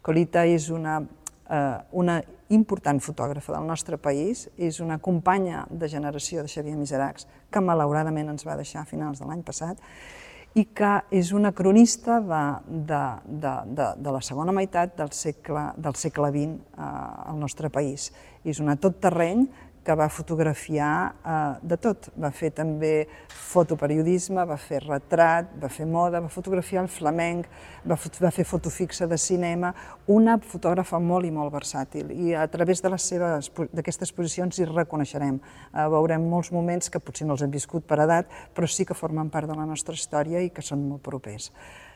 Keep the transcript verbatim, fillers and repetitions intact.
Colita és una, eh, una important fotògrafa del nostre país, és una companya de generació de Xavier Miseracs, que malauradament ens va deixar a finals de l'any passat, i que és una cronista de, de, de, de, de la segona meitat del segle, del segle vint eh, al nostre país. És una tot-terreny que va fotografiar eh, de tot. Va fer també fotoperiodisme, va fer retrat, va fer moda, va fotografiar el flamenc, va, va fer foto fixa de cinema, una fotògrafa molt i molt versàtil. I a través de les seves, d'aquestes exposicions hi reconeixerem. Eh, veurem molts moments que potser no els hem viscut per edat, però sí que formen part de la nostra història i que són molt propers.